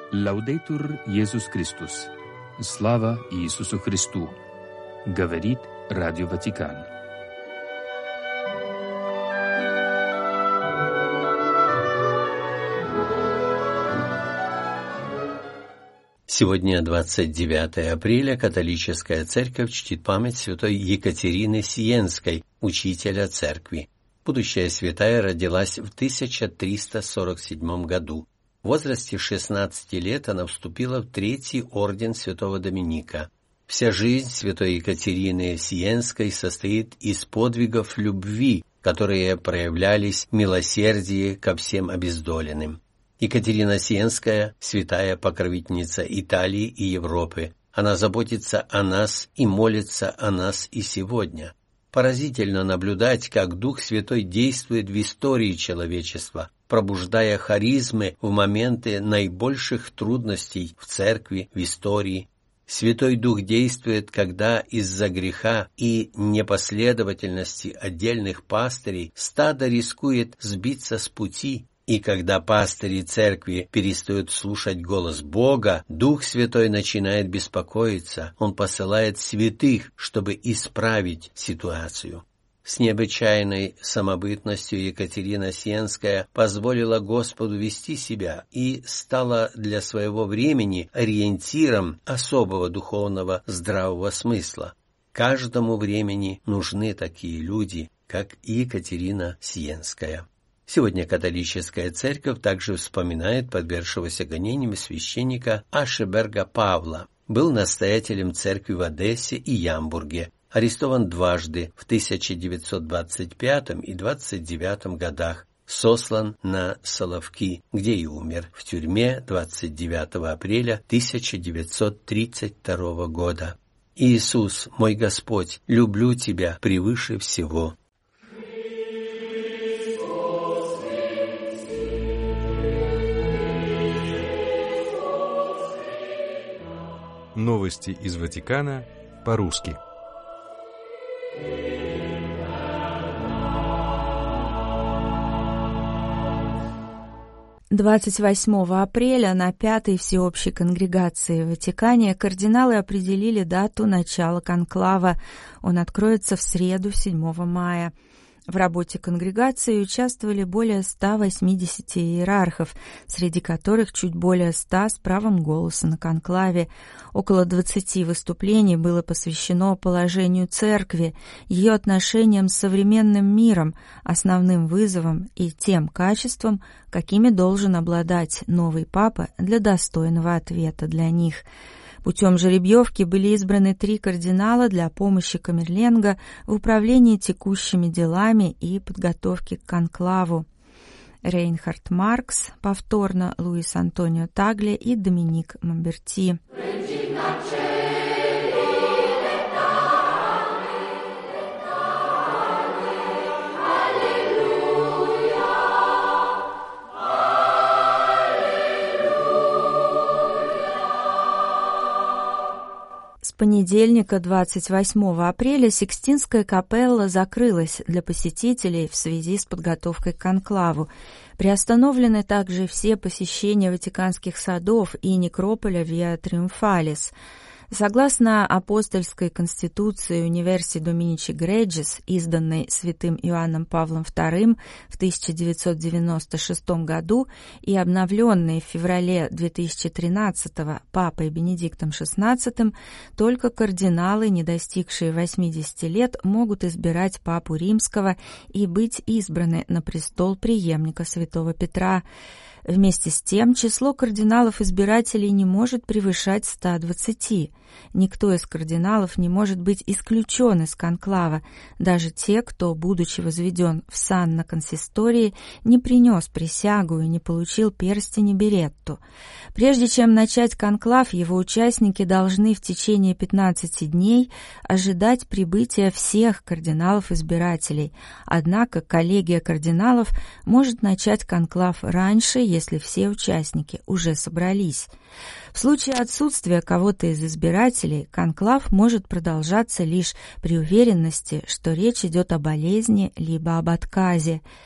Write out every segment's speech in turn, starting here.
Лаудейтур Иисус Христос. Слава Иисусу Христу. Говорит Радио Ватикан. Сегодня 29 апреля католическая церковь чтит память святой Екатерины Сиенской, учителя церкви. Будущая святая родилась в 1347 году. В возрасте 16 лет она вступила в Третий орден святого Доминика. Вся жизнь святой Екатерины Сиенской состоит из подвигов любви, которые проявлялись в милосердии ко всем обездоленным. Екатерина Сиенская – святая покровительница Италии и Европы. Она заботится о нас и молится о нас и сегодня. Поразительно наблюдать, как Дух Святой действует в истории человечества, пробуждая харизмы в моменты наибольших трудностей в церкви, в истории. Святой Дух действует, когда из-за греха и непоследовательности отдельных пастырей стадо рискует сбиться с пути. И когда пастыри церкви перестают слушать голос Бога, Дух Святой начинает беспокоиться. Он посылает святых, чтобы исправить ситуацию. С необычайной самобытностью Екатерина Сиенская позволила Господу вести себя и стала для своего времени ориентиром особого духовного здравого смысла. Каждому времени нужны такие люди, как Екатерина Сиенская. Сегодня католическая церковь также вспоминает подвергшегося гонениям священника Ашеберга Павла. Был настоятелем церкви в Одессе и Ямбурге. Арестован дважды в 1925 и 1929 годах. Сослан на Соловки, где и умер в тюрьме 29 апреля 1932 года. Иисус, мой Господь, люблю Тебя превыше всего. Новости из Ватикана по-русски. «28 апреля на Пятой всеобщей конгрегации в Ватикане кардиналы определили дату начала конклава. Он откроется в среду, 7 мая. В работе конгрегации участвовали более 180 иерархов, среди которых чуть более 100 с правом голоса на конклаве. Около 20 выступлений было посвящено положению церкви, ее отношениям с современным миром, основным вызовам и тем качествам, какими должен обладать новый папа для достойного ответа для них. Путем жеребьевки были избраны 3 кардинала для помощи Камерленго в управлении текущими делами и подготовке к конклаву. Рейнхард Маркс, повторно Луис Антонио Тагле и Доминик Мамберти. С понедельника, 28 апреля, Сикстинская капелла закрылась для посетителей в связи с подготовкой к конклаву. Приостановлены также все посещения Ватиканских садов и некрополя Виа Триумфалис. Согласно апостольской конституции Universi Dominici Gregis, изданной святым Иоанном Павлом II в 1996 году и обновленной в феврале 2013 папой Бенедиктом XVI, только кардиналы, не достигшие 80 лет, могут избирать папу римского и быть избраны на престол преемника святого Петра. Вместе с тем, число кардиналов-избирателей не может превышать 120. Никто из кардиналов не может быть исключен из конклава, даже те, кто, будучи возведен в сан на консистории, не принес присягу и не получил перстень и беретту. Прежде чем начать конклав, его участники должны в течение 15 дней ожидать прибытия всех кардиналов-избирателей, однако коллегия кардиналов может начать конклав раньше, если все участники уже собрались. В случае отсутствия кого-то из избирателей, конклав может продолжаться лишь при уверенности, что речь идет о болезни либо об отказе.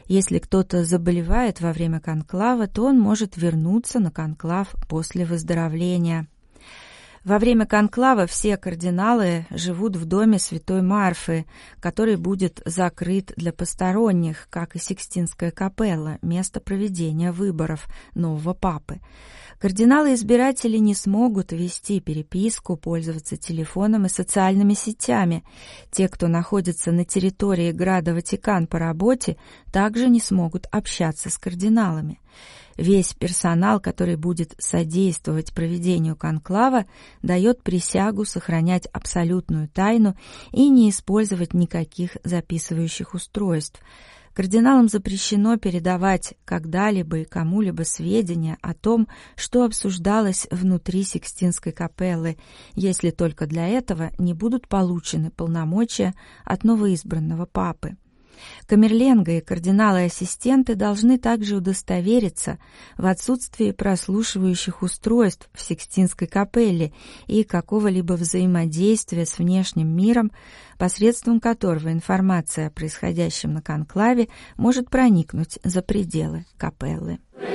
Если кто-то заболевает во время конклава, то он может вернуться на конклав после выздоровления. Во время конклава все кардиналы живут в доме святой Марфы, который будет закрыт для посторонних, как и Сикстинская капелла, место проведения выборов нового папы. Кардиналы-избиратели не смогут вести переписку, пользоваться телефоном и социальными сетями. Те, кто находится на территории Града Ватикан по работе, также не смогут общаться с кардиналами. Весь персонал, который будет содействовать проведению конклава, дает присягу сохранять абсолютную тайну и не использовать никаких записывающих устройств. Кардиналам запрещено передавать когда-либо и кому-либо сведения о том, что обсуждалось внутри Сикстинской капеллы, если только для этого не будут получены полномочия от новоизбранного папы. Камерленго и кардиналы-ассистенты должны также удостовериться в отсутствии прослушивающих устройств в Сикстинской капелле и какого-либо взаимодействия с внешним миром, посредством которого информация о происходящем на конклаве может проникнуть за пределы капеллы.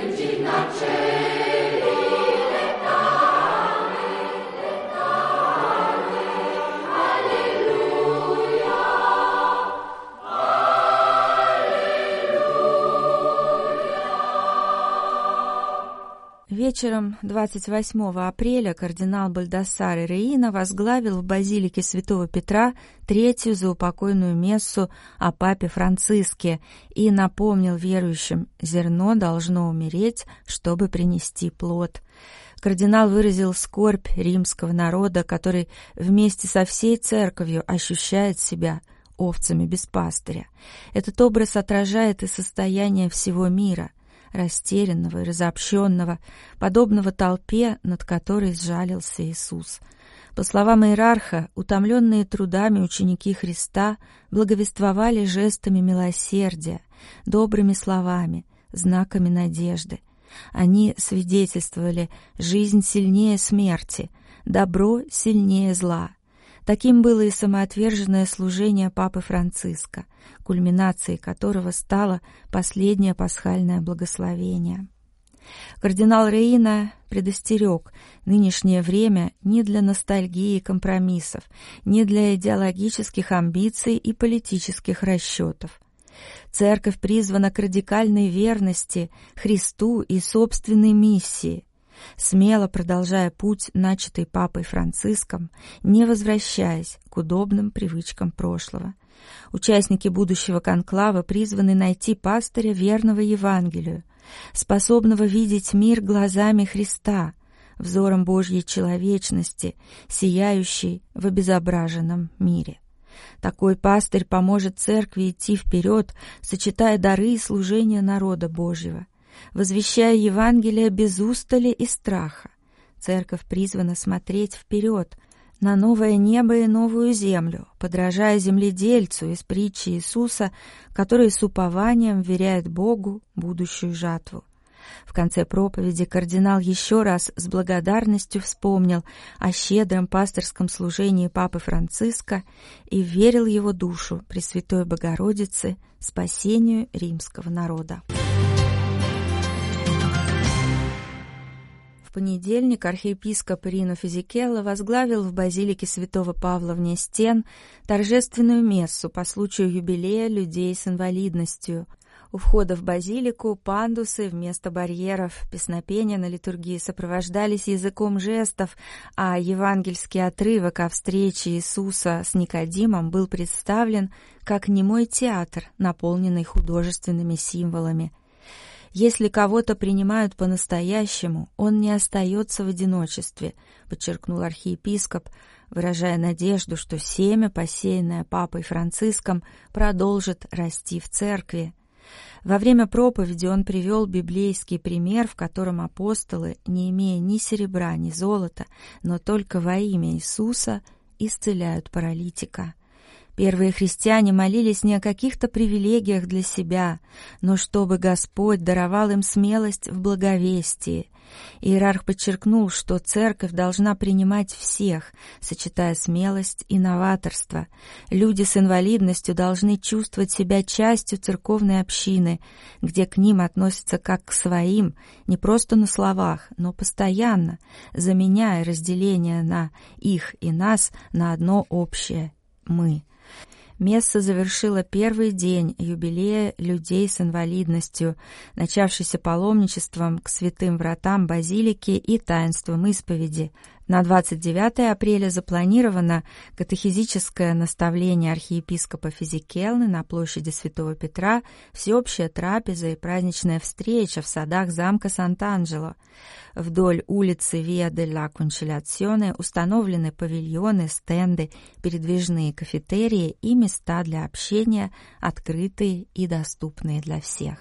Вечером 28 апреля кардинал Бальдассаре Реина возглавил в базилике Святого Петра третью заупокойную мессу о папе Франциске и напомнил верующим: зерно должно умереть, чтобы принести плод. Кардинал выразил скорбь римского народа, который вместе со всей церковью ощущает себя овцами без пастыря. Этот образ отражает и состояние всего мира, растерянного и разобщенного, подобного толпе, над которой сжалился Иисус. По словам иерарха, утомленные трудами ученики Христа благовествовали жестами милосердия, добрыми словами, знаками надежды. Они свидетельствовали: жизнь сильнее смерти, добро сильнее зла. Таким было и самоотверженное служение папы Франциска, кульминацией которого стало последнее пасхальное благословение. Кардинал Реина предостерег: нынешнее время не для ностальгии и компромиссов, не для идеологических амбиций и политических расчетов. Церковь призвана к радикальной верности Христу и собственной миссии, смело продолжая путь, начатый папой Франциском, не возвращаясь к удобным привычкам прошлого. Участники будущего конклава призваны найти пастыря, верного Евангелию, способного видеть мир глазами Христа, взором Божьей человечности, сияющей в обезображенном мире. Такой пастырь поможет церкви идти вперед, сочетая дары и служения народа Божьего, возвещая Евангелие без устали и страха. Церковь призвана смотреть вперед, на новое небо и новую землю, подражая земледельцу из притчи Иисуса, который с упованием вверяет Богу будущую жатву. В конце проповеди кардинал еще раз с благодарностью вспомнил о щедром пастырском служении папы Франциска и вверил его душу Пресвятой Богородице спасению римского народа. В понедельник архиепископ Рино Физикелло возглавил в базилике святого Павла вне стен торжественную мессу по случаю юбилея людей с инвалидностью. У входа в базилику пандусы вместо барьеров, песнопения на литургии сопровождались языком жестов, а евангельский отрывок о встрече Иисуса с Никодимом был представлен как немой театр, наполненный художественными символами. «Если кого-то принимают по-настоящему, он не остается в одиночестве», подчеркнул архиепископ, выражая надежду, что семя, посеянное папой Франциском, продолжит расти в церкви. Во время проповеди он привел библейский пример, в котором апостолы, не имея ни серебра, ни золота, но только во имя Иисуса, исцеляют паралитика. Первые христиане молились не о каких-то привилегиях для себя, но чтобы Господь даровал им смелость в благовестии. Иерарх подчеркнул, что церковь должна принимать всех, сочетая смелость и новаторство. Люди с инвалидностью должны чувствовать себя частью церковной общины, где к ним относятся как к своим, не просто на словах, но постоянно, заменяя разделение на их и нас на одно общее «мы». Месса завершила первый день юбилея людей с инвалидностью, начавшийся паломничеством к святым вратам базилики и таинством исповеди. На 29 апреля запланировано катехизическое наставление архиепископа Физикелны на площади Святого Петра, всеобщая трапеза и праздничная встреча в садах замка Сант'Анджело. Вдоль улицы Виа делла Кончиляционе установлены павильоны, стенды, передвижные кафетерии и места для общения, открытые и доступные для всех.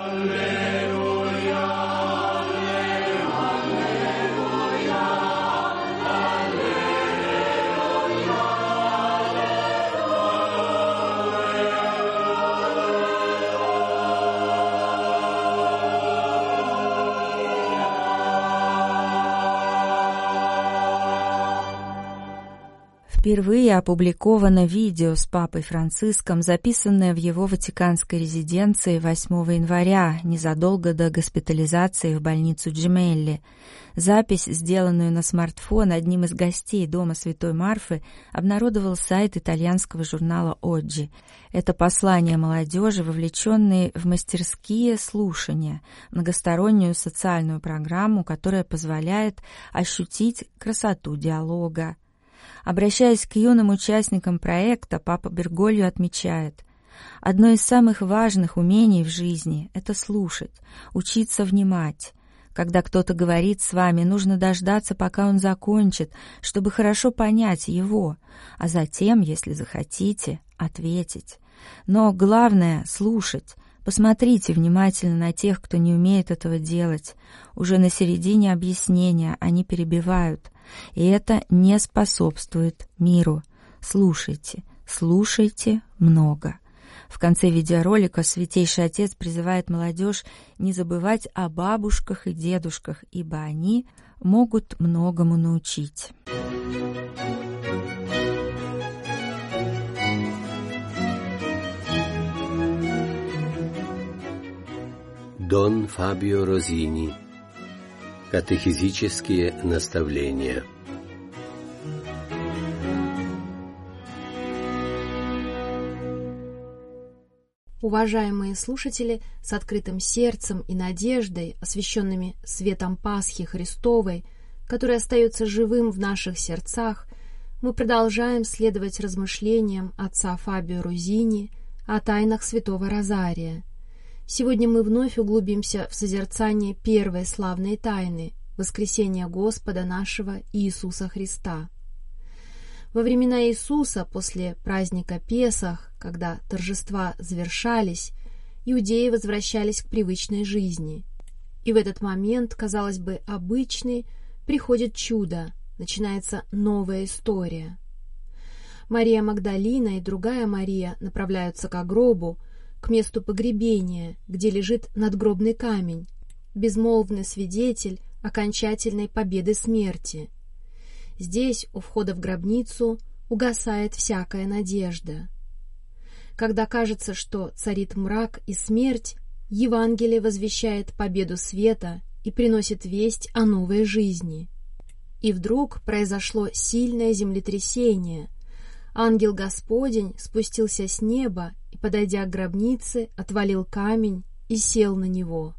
Впервые опубликовано видео с папой Франциском, записанное в его ватиканской резиденции 8 января, незадолго до госпитализации в больницу Джемелли. Запись, сделанную на смартфон одним из гостей дома Святой Марфы, обнародовал сайт итальянского журнала «Оджи». Это послание молодежи, вовлеченной в мастерские слушания, многостороннюю социальную программу, которая позволяет ощутить красоту диалога. Обращаясь к юным участникам проекта, папа Берголью отмечает: «Одно из самых важных умений в жизни — это слушать, учиться внимать. Когда кто-то говорит с вами, нужно дождаться, пока он закончит, чтобы хорошо понять его, а затем, если захотите, ответить. Но главное — слушать. Посмотрите внимательно на тех, кто не умеет этого делать. Уже на середине объяснения они перебивают, и это не способствует миру. Слушайте, слушайте много». В конце видеоролика Святейший Отец призывает молодежь не забывать о бабушках и дедушках, ибо они могут многому научить. Дон Фабио Розини. Катехизические наставления. Уважаемые слушатели, с открытым сердцем и надеждой, освященными светом Пасхи Христовой, который остается живым в наших сердцах, мы продолжаем следовать размышлениям отца Фабио Розини о тайнах Святого Розария. Сегодня мы вновь углубимся в созерцание первой славной тайны — воскресения Господа нашего Иисуса Христа. Во времена Иисуса, после праздника Песах, когда торжества завершались, иудеи возвращались к привычной жизни. И в этот момент, казалось бы, обычный, приходит чудо, начинается новая история. Мария Магдалина и другая Мария направляются к гробу, к месту погребения, где лежит надгробный камень, безмолвный свидетель окончательной победы смерти. Здесь, у входа в гробницу, угасает всякая надежда. Когда кажется, что царит мрак и смерть, Евангелие возвещает победу света и приносит весть о новой жизни. И вдруг произошло сильное землетрясение. Ангел Господень спустился с неба и, подойдя к гробнице, отвалил камень и сел на него.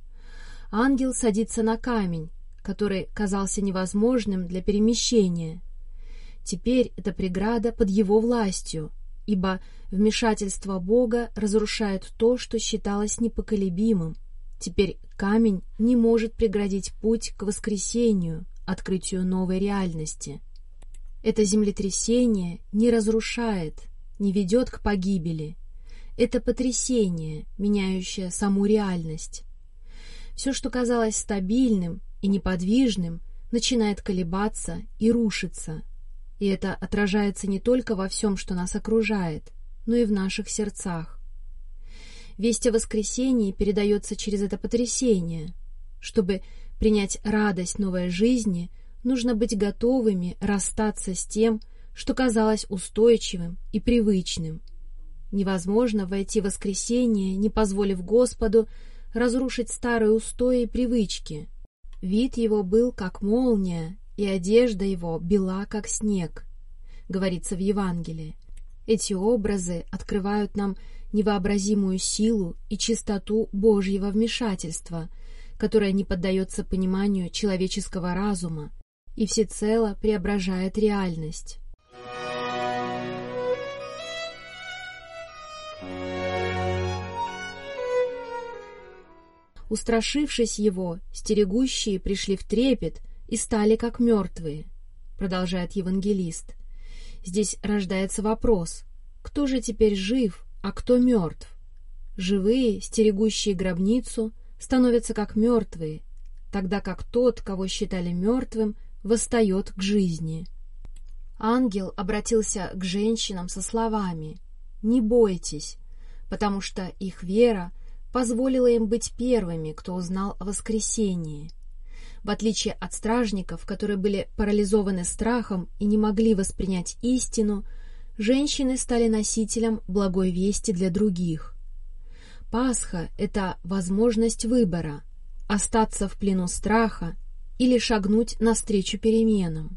Ангел садится на камень, который казался невозможным для перемещения. Теперь эта преграда под его властью, ибо вмешательство Бога разрушает то, что считалось непоколебимым. Теперь камень не может преградить путь к воскресению, открытию новой реальности. Это землетрясение не разрушает, не ведет к погибели. Это потрясение, меняющее саму реальность. Все, что казалось стабильным и неподвижным, начинает колебаться и рушиться. И это отражается не только во всем, что нас окружает, но и в наших сердцах. Весть о воскресении передается через это потрясение. Чтобы принять радость новой жизни, нужно быть готовыми расстаться с тем, что казалось устойчивым и привычным. Невозможно войти в воскресение, не позволив Господу разрушить старые устои и привычки. Вид его был как молния, и одежда его бела как снег, говорится в Евангелии. Эти образы открывают нам невообразимую силу и чистоту Божьего вмешательства, которое не поддается пониманию человеческого разума и всецело преображает реальность. Устрашившись его, стерегущие пришли в трепет и стали как мертвые, продолжает евангелист. Здесь рождается вопрос: кто же теперь жив, а кто мертв? Живые, стерегущие гробницу, становятся как мертвые, тогда как тот, кого считали мертвым, восстает к жизни. Ангел обратился к женщинам со словами: «Не бойтесь», потому что их вера позволила им быть первыми, кто узнал о воскресении. В отличие от стражников, которые были парализованы страхом и не могли воспринять истину, женщины стали носителем благой вести для других. Пасха — это возможность выбора — остаться в плену страха или шагнуть навстречу переменам.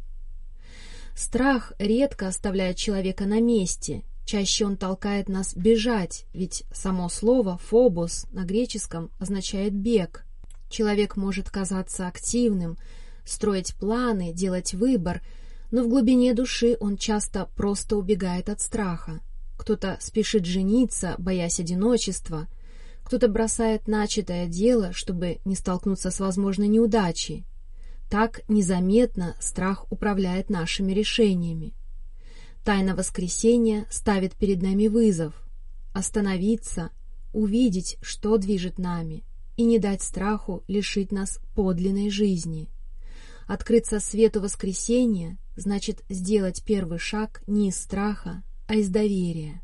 Страх редко оставляет человека на месте, чаще он толкает нас бежать, ведь само слово «фобос» на греческом означает «бег». Человек может казаться активным, строить планы, делать выбор, но в глубине души он часто просто убегает от страха. Кто-то спешит жениться, боясь одиночества, кто-то бросает начатое дело, чтобы не столкнуться с возможной неудачей. Так незаметно страх управляет нашими решениями. Тайна воскресения ставит перед нами вызов — остановиться, увидеть, что движет нами, и не дать страху лишить нас подлинной жизни. Открыться свету воскресения значит сделать первый шаг не из страха, а из доверия.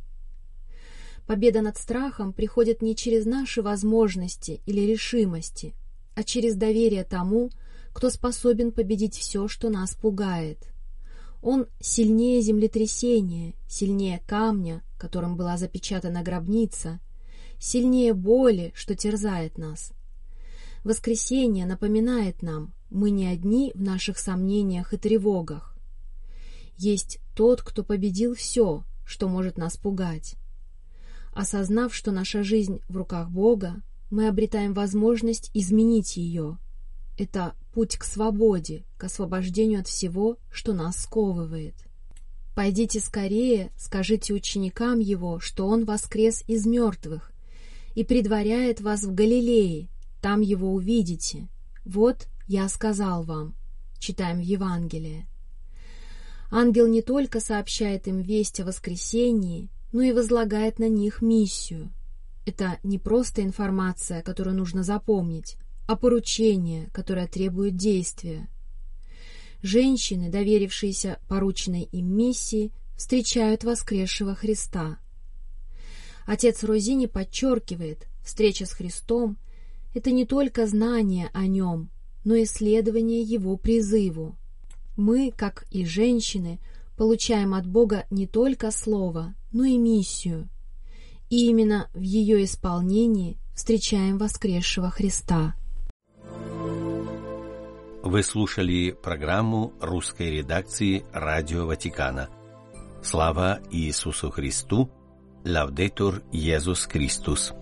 Победа над страхом приходит не через наши возможности или решимости, а через доверие тому, кто способен победить все, что нас пугает. Он сильнее землетрясения, сильнее камня, которым была запечатана гробница, сильнее боли, что терзает нас. Воскресение напоминает нам, мы не одни в наших сомнениях и тревогах. Есть тот, кто победил все, что может нас пугать. Осознав, что наша жизнь в руках Бога, мы обретаем возможность изменить ее. Это путь к свободе, к освобождению от всего, что нас сковывает. «Пойдите скорее, скажите ученикам его, что он воскрес из мертвых, и предваряет вас в Галилее, там его увидите. Вот я сказал вам», читаем в Евангелии. Ангел не только сообщает им весть о воскресении, но и возлагает на них миссию. Это не просто информация, которую нужно запомнить, а поручение, которое требует действия. Женщины, доверившиеся порученной им миссии, встречают воскресшего Христа. Отец Розини подчеркивает, встреча с Христом — это не только знание о Нем, но и следование Его призыву. Мы, как и женщины, получаем от Бога не только Слово, но и миссию. И именно в ее исполнении встречаем воскресшего Христа. Вы слушали программу русской редакции Радио Ватикана. Слава Иисусу Христу! Лаудетур Иисус Христос!